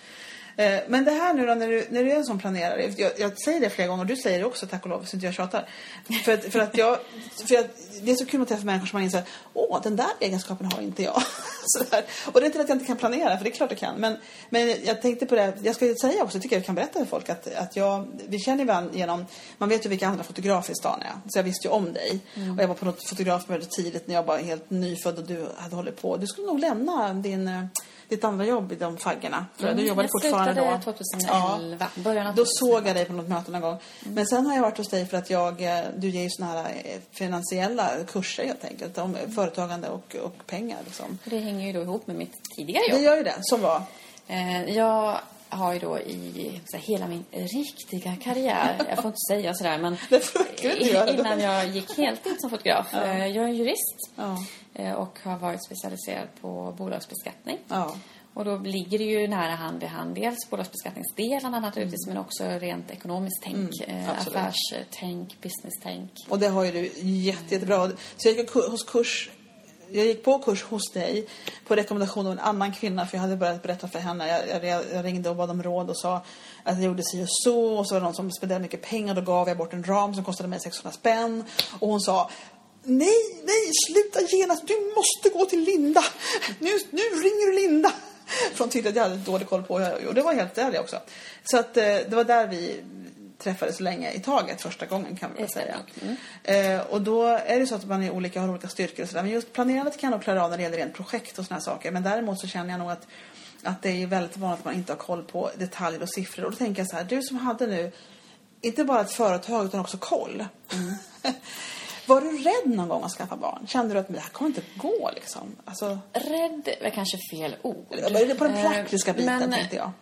Eh, men det här nu då, när du, när du är en sån planerare, jag, jag säger det flera gånger och du säger det också, tack och lov, så inte jag tjatar. För att, för att jag, för att det är så kul att träffa människor som man inser, åh, den där egenskapen har inte jag. Sådär. Och det är inte att jag inte kan planera, för det är klart jag kan. Men, men jag tänkte på det, jag ska säga också, tycker jag kan berätta för folk att, att jag, vi känner varandra genom, man vet ju vilka andra fotografer i stan är. Så jag visste ju om dig. Mm. Och jag var på något fotografmöte tidigt när jag var helt nyfödd och du hade hållit på. Du skulle nog lämna din... ditt andra jobb i de faggorna. För mm, du jobbade
jag
fortfarande då.
tjugoelva.
Ja.
Början av
då såg jag dig på något möte någon gång. Mm. Men sen har jag varit hos dig för att jag, du ger ju såna här finansiella kurser helt enkelt. Om företagande och, och pengar. Liksom.
Det hänger ju då ihop med mitt tidigare jobb.
Det gör ju det, som var.
Eh, jag har ju då i så här, hela min riktiga karriär, jag får inte säga sådär, men
det
innan jag gick helt ut som fotograf. Ja. Eh, jag är jurist.
Ja.
Och har varit specialiserad på bolagsbeskattning.
Ja.
Och då ligger det ju nära hand i hand. Dels bolagsbeskattningsdelarna naturligtvis, mm. men också rent ekonomiskt tänk. Mm, affärstänk, business-tänk.
Och det har ju du jätte, jättebra. Så jag gick hos kurs... Jag gick på kurs hos dig på rekommendation av en annan kvinna, för jag hade börjat berätta för henne. Jag, jag, jag ringde och bad om råd och sa att jag gjorde sig och så. Och så var det någon som spenderade mycket pengar. Då gav jag bort en ram som kostade mig sexhundra spänn. Och hon sa... Nej, nej, sluta genast. Du måste gå till Linda. Nu, nu ringer du Linda. Från tydligt att jag hade dålig koll på. Och det var helt ärligt också. Så att det var där vi träffades länge i taget första gången, kan man säga. Mm. Eh, och då är det så att man är olika, har olika styrkor och sådär. Men just planerandet kan jag klara av när det gäller rent projekt och såna här saker. Men däremot så känner jag nog att, att det är väldigt vanligt att man inte har koll på detaljer och siffror. Och då tänker jag så här, du som hade nu inte bara ett företag utan också koll. Mm. Var du rädd någon gång att skaffa barn? Kände du att det här kommer inte gå liksom? Alltså...
Rädd är kanske fel ord.
Är det på den praktiska biten, men, tänkte jag?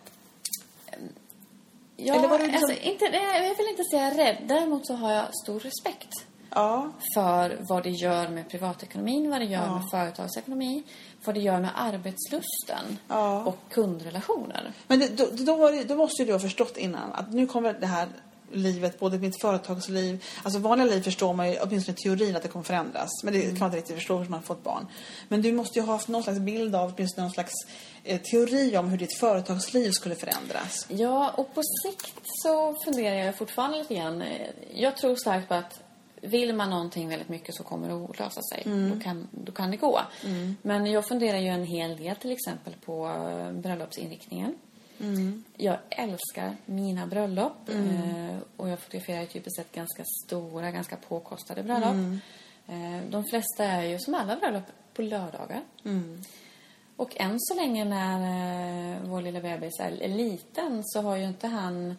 Ja, Eller var det liksom... alltså, inte, jag vill inte säga rädd. Däremot så har jag stor respekt.
Ja.
För vad det gör med privatekonomin, vad det gör ja. med företagsekonomi, vad det gör med arbetslusten
ja.
och kundrelationer.
Men det, då, då, var det, då måste ju du ha förstått innan att nu kommer det här livet, både mitt företagsliv, alltså vanliga liv förstår man ju åtminstone i teorin att det kommer förändras, men det kan man inte riktigt förstå hur man har fått barn. Men du måste ju ha haft någon slags bild av, åtminstone någon slags eh, teori om hur ditt företagsliv skulle förändras.
Ja, och på sikt så funderar jag fortfarande lite grann. Jag tror starkt på att vill man någonting väldigt mycket så kommer det att lösa sig. Mm. Då, kan, då kan det gå. Mm. Men jag funderar ju en hel del till exempel på bröllopsinriktningen. Mm. Jag älskar mina bröllop. Mm. eh, och jag fotograferar ju typiskt sett ganska stora, ganska påkostade bröllop. Mm. eh, de flesta är ju som alla bröllop på lördagar. Mm. Och än så länge när eh, vår lilla bebis är, är liten så har ju inte han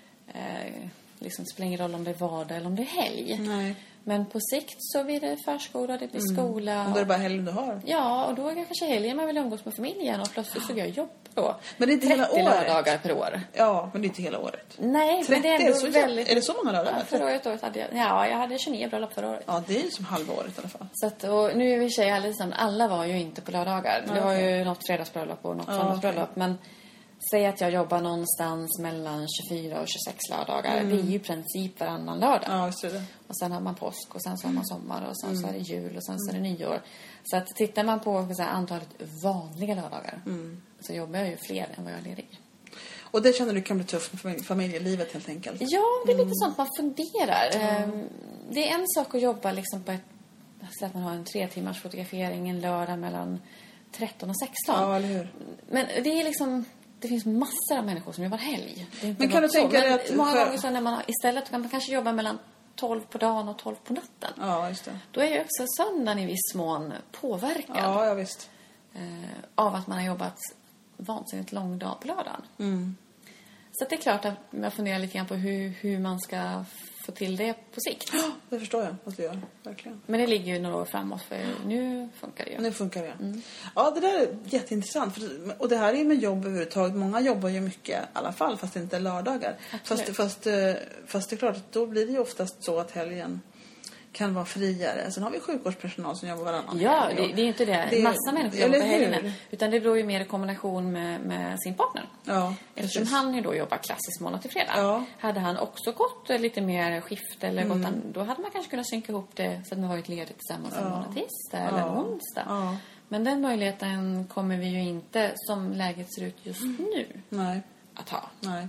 eh, liksom spelar ingen roll om det är vardag eller om det är helg.
Nej.
Men på sikt så blir det förskola, det blir skola.
Mm. Och då är det bara helgen du har.
Ja, och då är det kanske helgen man vill umgås med familjen. Och plötsligt så jag jobb då.
Men det är inte hela året.
lördagar per år.
Ja, men det är inte hela året.
Nej, men det är ändå
är så,
väldigt...
Är det så många lördagar?
Ja, förra året, året hade jag... Ja, jag hade tjugonio bröllop förra året.
Ja, det är ju som halva året i alla fall.
Så att, och nu är vi tjejer alldeles liksom, alla var ju inte på lördagar. Ja, det var okay. ju något fredagsbröllop och något ja, söndagsbröllop. Okay. Men... Säg att jag jobbar någonstans mellan tjugofyra och tjugosex lördagar. Mm. Det är ju i princip varannan lördag.
Ja, just det.
Och sen har man påsk och sen så har man sommar och sen mm. så är det jul och sen så är det nyår. Så att tittar man på så här, antalet vanliga lördagar mm. så jobbar jag ju fler än vad jag är ledig.
Och det känner du kan bli tufft med familjelivet helt enkelt?
Ja, det är lite mm. sånt man funderar. Mm. Det är en sak att jobba liksom på ett... Så att man har en tre timmars fotografering en lördag mellan tretton och sexton.
Ja, eller hur?
Men det är liksom... Det finns massor av människor som jobbar helg.
Men kan du tänka dig att...
Många gånger så när man istället kan man kanske jobba mellan tolv på dagen och tolv på natten.
Ja, just det.
Då är ju också söndagen i viss mån påverkad.
Ja, ja visst.
Eh, av att man har jobbat vansinnigt lång dag på lördagen. Mm. Så det är klart att jag funderar lite grann på hur, hur man ska få till det på sikt.
Ja, det förstår jag att du gör, verkligen.
Men det ligger ju några år framåt för nu funkar det ju.
Nu funkar det, mm. Ja, det där är jätteintressant. För, och det här är ju med jobb överhuvudtaget. Många jobbar ju mycket i alla fall, fast det inte är lördagar. Fast, fast, fast det är klart att då blir det ju oftast så att helgen kan vara friare. Sen har vi sjukvårdspersonal som jobbar varannan.
Ja, det, det är inte det. det Massa människor jobbar på helgerna. Utan det beror ju mer i kombination med, med sin partner.
Ja,
eftersom precis. Han ju då jobbar klassiskt måndag till fredag.
Ja.
Hade han också gått lite mer skift eller mm. gått an, då hade man kanske kunnat synka ihop det så att man varit ledigt tillsammans en ja. månad tisdag eller ja. en onsdag.
Ja.
Men den möjligheten kommer vi ju inte som läget ser ut just mm. nu.
Nej.
att ha.
Nej.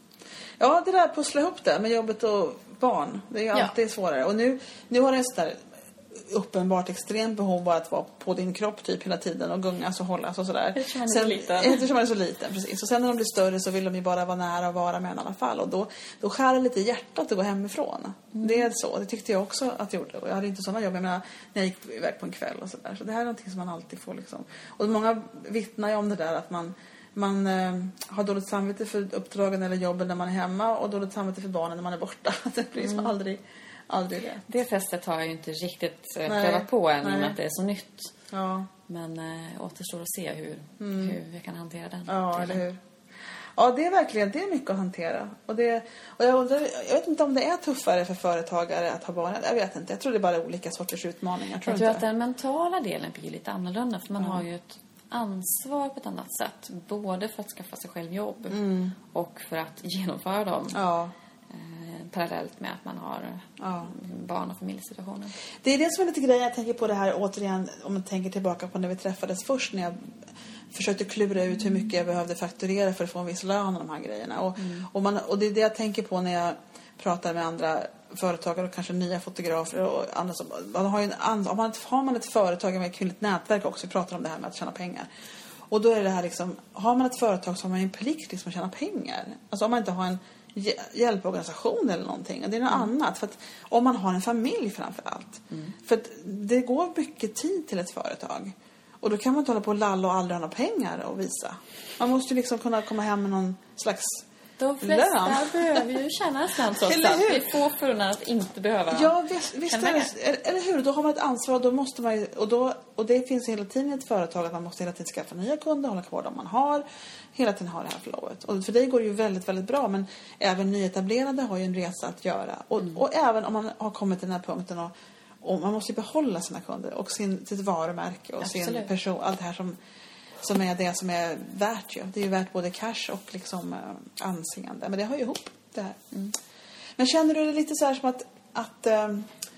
Ja, det där pussla ihop det med jobbet och barn. Det är ju alltid ja. svårare. Och nu, nu har det ett sådär uppenbart extremt behov bara att vara på din kropp typ hela tiden och gungas och hållas och sådär.
Eftersom man är så liten.
Eftersom man är så liten, precis. Och sen när de blir större så vill de ju bara vara nära och vara med i alla fall. Och då, då skär det lite i hjärtat att gå hemifrån. Mm. Det är så. Det tyckte jag också att jag gjorde. Och jag hade inte sådana jobb. Jag menar, när jag gick iväg på en kväll och sådär. Så det här är någonting som man alltid får liksom. Och många vittnar ju om det där att man Man eh, har dåligt samvete för uppdragen eller jobben när man är hemma och dåligt samvete för barnen när man är borta. Det blir mm. aldrig, aldrig det.
Det festet har jag ju inte riktigt eh, prövat på än i och med att det är så nytt.
Ja.
Men eh, återstår att se hur, mm. hur vi kan hantera den.
Ja, eller hur? Ja, det är verkligen det är mycket att hantera. Och, det, och jag, undrar, jag vet inte om det är tuffare för företagare att ha barn. Jag vet inte. Jag tror det är bara olika sorters utmaningar. Tror
jag tror
inte.
att den mentala delen blir lite annorlunda. För man mm. har ju ett ansvar på ett annat sätt. Både för att skaffa sig själv jobb mm. och för att genomföra dem.
Ja.
Eh, parallellt med att man har ja. barn- och familjesituationen.
Det är det som är lite grejen. Jag tänker på det här återigen. Om man tänker tillbaka på när vi träffades först. När jag försökte klura ut hur mycket jag behövde fakturera för att få en viss lön och de här grejerna. Och, mm. och, man, och det är det jag tänker på när jag pratar med andra företagare och kanske nya fotografer och andra som, man har ju en and, om man har man ett företag med ett kvinnligt nätverk också, vi pratar om det här med att tjäna pengar. Och då är det här liksom, har man ett företag som har en plikt liksom att tjäna pengar. Alltså om man inte har en hjälporganisation eller någonting, det är något mm. annat. För att om man har en familj framför allt. Mm. För att det går mycket tid till ett företag. Och då kan man inte hålla på och lalla och aldrig ha några pengar att visa. Man måste ju liksom kunna komma hem med någon slags
de flesta lön. Behöver ju känna en slant så att vi får förunna att inte behöva.
Ja, visst, visst är det, eller hur? Då har man ett ansvar, då måste man ju, och, då, och det finns hela tiden i ett företag att man måste hela tiden skaffa nya kunder, hålla kvar dem man har, hela tiden ha det här flowet. Och för dig går det ju väldigt, väldigt bra, men även nyetablerade har ju en resa att göra. Och, mm. och även om man har kommit till den här punkten och, och man måste ju behålla sina kunder och sin, sitt varumärke och Absolut. sin person, allt det här som som är det som är värt ju. Det är ju värt både cash och liksom äh, anseende. Men det har ju ihop det här. Mm. Men känner du det lite så här som att, att äh,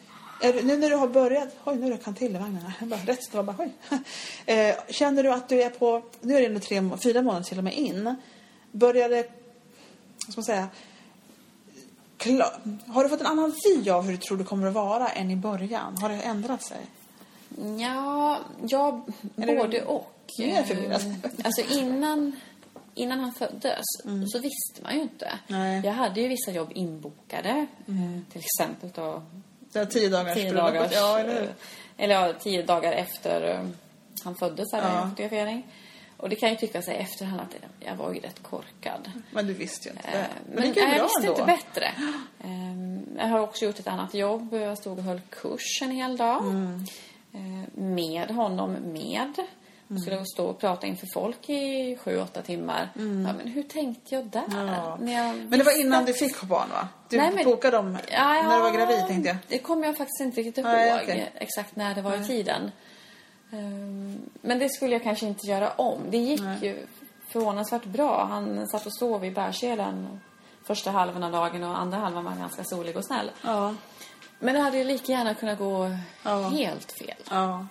är du, nu när du har börjat, oj nu är det kantill i vagnen här. Bara, rätt var bara, oj. äh, känner du att du är på, nu är det ändå tre, fyra månader till och med in. Börjar det, vad ska man säga, klar, har du fått en annan vy av hur du tror du kommer att vara än i början? Har det ändrat sig?
Ja, jag både det, och.
Jag är förvirrad.
Alltså innan, innan han föddes mm. så visste man ju inte. Nej. Jag hade ju vissa jobb inbokade. Mm. Till exempel då.
Det var tio dagar.
Tio dagar. Ja, eller, eller ja, tio dagar efter han föddes hade jag fotografering. Och det kan ju tycka sig efterhand att jag var ju rätt korkad.
Men du visste ju inte det.
Men, men det jag visste ändå. Inte bättre. Jag har också gjort ett annat jobb. Jag stod och höll kurs en hel dag. Mm. Med honom med. Jag skulle stå och prata inför folk i sju, åtta timmar. Mm. Ja, men hur tänkte jag där?
Ja.
När jag
men det var innan du fick barn, va? Du Nej, men, bokade dem ja, ja, när du var gravid, tänkte jag.
Det kommer jag faktiskt inte riktigt ihåg. Nej, okay. Exakt när det var i tiden. Um, men det skulle jag kanske inte göra om. Det gick Nej. ju förvånansvärt bra. Han satt och sov i bärkelen första halvan av dagen och andra halvan var ganska solig och snäll. Ja. Men det hade ju lika gärna kunnat gå ja. helt fel. Ja.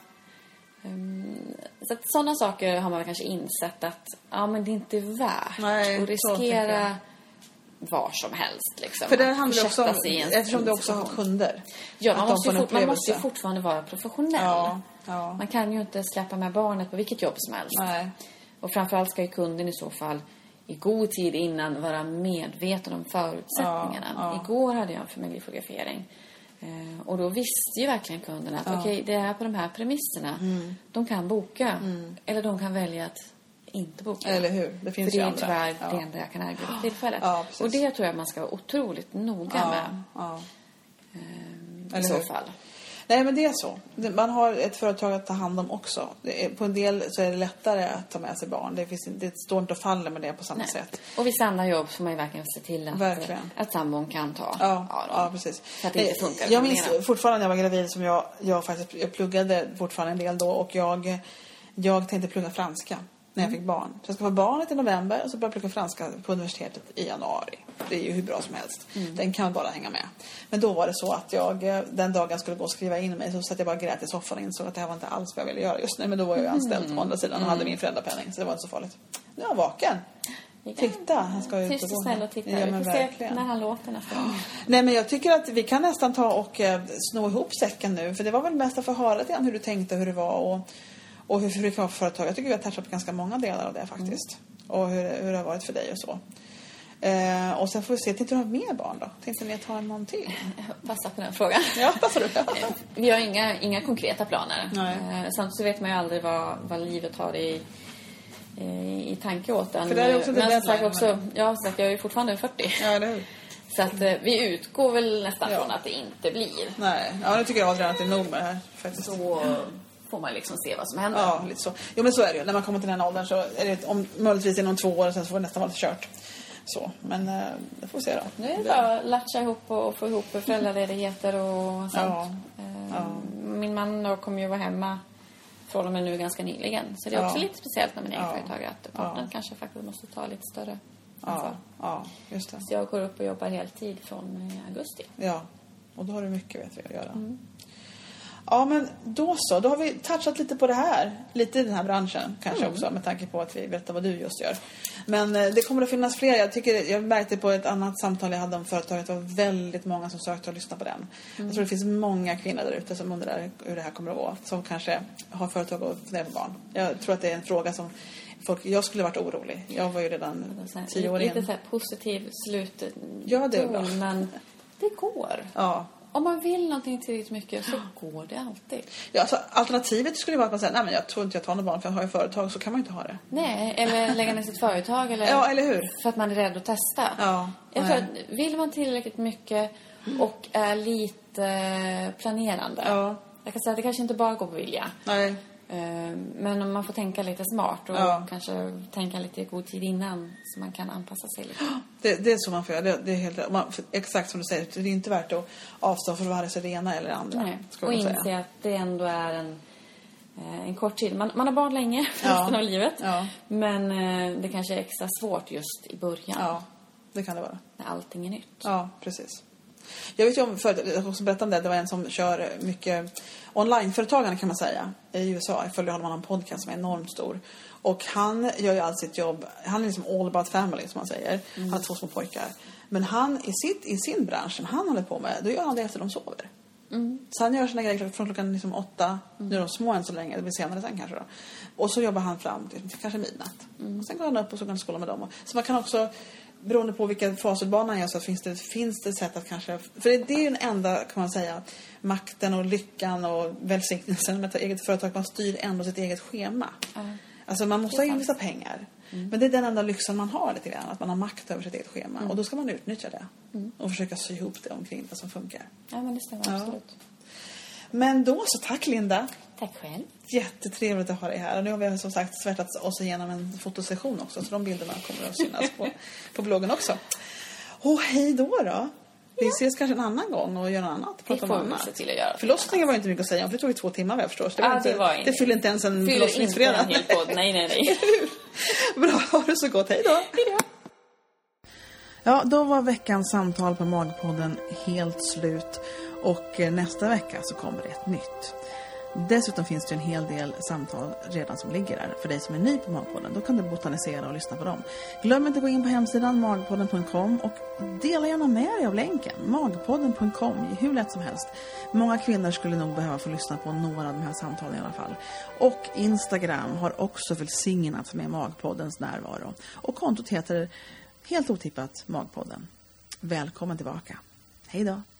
Um, så att sådana saker har man kanske insett att ja, men det är inte värt Nej, att riskera var som helst. Liksom,
för det handlar också om, eftersom du också har kunder.
Ja, man måste, fort, man måste ju fortfarande vara professionell.
Ja, ja.
Man kan ju inte släppa med barnet på vilket jobb som helst. Nej. Och framförallt ska ju kunden i så fall i god tid innan vara medveten om förutsättningarna. Ja, ja. Igår hade jag en familjefotografering. Eh, och då visste ju verkligen kunderna att ja. okej, okay, det är på de här premisserna. Mm. De kan boka. Mm. Eller de kan välja att inte boka.
Eller hur? Det finns
för
ju
det är
andra.
tyvärr
ja.
det enda jag kan erbjuda för tillfället.
Ja,
och det tror jag man ska vara otroligt noga
ja.
med.
Ja.
Eh, I så fall.
Nej, men det är så. Man har ett företag att ta hand om också. Det är, på en del så är det lättare att ta med sig barn. Det, finns, det står inte och faller med det på samma Nej. sätt.
Och vissa andra jobb får man ju verkligen se till att, verkligen. att sambon kan ta.
Ja, ja, ja precis.
För att det inte funkar.
Jag minns fortfarande när jag var gravid som jag, jag faktiskt jag pluggade fortfarande en del då. Och jag, jag tänkte plugga franska när jag fick barn. Så jag ska få barnet i november och så började jag plugga franska på universitetet i januari. Det är ju hur bra som helst. Mm. Den kan bara hänga med. Men då var det så att jag, den dagen jag skulle gå och skriva in mig så satt jag bara grät i soffan och insåg att det här var inte alls vad jag ville göra just nu. Men då var jag anställd mm. på andra sidan och hade min föräldrapenning. Så det var inte så farligt. Nu är jag vaken. Titta, han ska ut
och gå. Snäll och titta.
Ja, men
vi får se när han låter nästa gång.
Nej, men jag tycker att vi kan nästan ta och eh, sno ihop säcken nu. För det var väl mest att få höra lite grann hur du tänkte, hur det var och, och hur, hur det kan vara för företag. Jag tycker vi har touchat på ganska många delar av det faktiskt. Mm. Och hur, hur det har varit för dig och så. Eh, och sen får vi se, tänkte du ha mer barn då? Tänkte ni ta någon till?
Passa på den frågan.
Ja, passar du.
Vi har inga, inga konkreta planer.
Nej.
Eh, samtidigt så vet man ju aldrig vad, vad livet har i, i, i tanke åt den.
För det är också det.
Men sagt också, ja, sagt, jag är ju fortfarande fyrtio.
Ja, det är.
Så att eh, vi utgår väl nästan
ja.
från att det inte blir.
Nej, ja, nu tycker jag redan att det är nog med det här faktiskt.
Så får man liksom se vad som händer.
Ja, lite så. Jo, men så är det ju. När man kommer till den åldern så är det om, möjligtvis inom två år sen så får det nästan vara kört. Så, men eh, det får vi se då.
Nu är det bara att latcha ihop och få ihop föräldraledigheter och sånt.
Ja.
Eh,
ja.
Min man då kommer ju vara hemma från och med nu ganska nyligen. Så det är också
ja.
lite speciellt när man är
ja.
företagare att partnern
ja.
kanske faktiskt måste ta lite större ansvar.
Ja, ja, just det.
Så jag går upp och jobbar heltid från augusti.
Ja, och då har du mycket vet vi att göra.
Mm.
Ja, men då så. Då har vi touchat lite på det här. Lite i den här branschen kanske mm. också. Med tanke på att vi vet vad du just gör. Men eh, det kommer att finnas fler. Jag, tycker, jag märkte på ett annat samtal jag hade om företaget. Det var väldigt många som sökte och lyssnade på den. Mm. Jag tror det finns många kvinnor där ute som undrar hur det här kommer att gå. Som kanske har företag och funderar på barn. Jag tror att det är en fråga som folk... Jag skulle varit orolig. Jag var ju redan
här,
tio år in.
Lite så här positiv slut.
Ja, det är bra.
Men det går.
Ja.
Om man vill någonting tillräckligt mycket så går det alltid.
Ja, alltså, alternativet skulle vara att man säger, nej men jag tror inte jag tar något barn för jag har ju företag, så kan man ju inte ha det.
Nej, eller lägga ner sitt företag. Eller,
ja, eller hur?
För att man är rädd att testa.
Ja,
jag tror att vill man tillräckligt mycket och är lite planerande.
Ja.
Jag kan säga att det kanske inte bara går på vilja.
Nej.
Men om man får tänka lite smart och
ja.
kanske tänka lite i god tid innan så man kan anpassa sig lite.
Det, det är så man får göra. Det, det är helt, man, exakt som du säger, det är inte värt att avstå för vare sig det ena eller det andra.
Nej. Och inse säga. Att det ändå är en, en kort tid. Man, man har barn länge för resten
ja.
av livet.
Ja.
Men det kanske är extra svårt just i början.
Ja, det kan det vara.
När allting är nytt.
Ja, precis. Jag vet ju om, för, jag också berätta om det, det var en som kör mycket online-företagande kan man säga i U S A. Jag följer honom, han har en podcast som är enormt stor. Och han gör ju allt sitt jobb, han är liksom all about family som man säger. Mm. Han har två små pojkar. Men han i, sitt, i sin bransch som han håller på med, då gör han det efter de sover. Mm. Så han gör sina grejer från klockan liksom åtta, mm. nu är de små än så länge, det blir senare sen kanske då. Och så jobbar han fram till, till kanske midnatt. Mm. Och sen går han upp och så kan han skola med dem. Så man kan också... Beroende på vilken fasutbana han gör så finns det, finns det sätt att kanske... För det, det är ju den enda, kan man säga, makten och lyckan och välsignelsen med ett eget företag. Man styr ändå sitt eget schema. Mm. Alltså man måste ha in vissa pengar. Mm. Men det är den enda lyxen man har lite grann. Att man har makt över sitt eget schema. Mm. Och då ska man utnyttja det. Mm. Och försöka sy ihop det omkring det som funkar.
Ja, men det stämmer ja. absolut.
Men då så, tack Linda.
Tack själv.
Jättetrevligt att ha dig här. Och nu har vi som sagt svärtat oss igenom en fotosession också. Så de bilderna kommer att synas på, på bloggen också. Och hej då då. Ja. Vi ses kanske en annan gång och gör något annat.
Det får vi se till att göra.
Förlossningen var inte mycket att säga om. För det tog ju två timmar vad jag förstår. Så det, var
ja,
inte,
det, var
det fyller inte ens en förlossningsfredag.
Nej, nej, nej.
Bra, ha det så gott. Hej då.
Hej då.
Ja, då var veckans samtal på Magpodden helt slut. Och nästa vecka så kommer det ett nytt. Dessutom finns det en hel del samtal redan som ligger där. För dig som är ny på Magpodden, då kan du botanisera och lyssna på dem. Glöm inte att gå in på hemsidan magpodden punkt com och dela gärna med dig av länken. magpodden punkt com, hur lätt som helst. Många kvinnor skulle nog behöva få lyssna på några av de här samtalen i alla fall. Och Instagram har också välsignats med Magpoddens närvaro. Och kontot heter helt otippat Magpodden. Välkommen tillbaka. Hej då!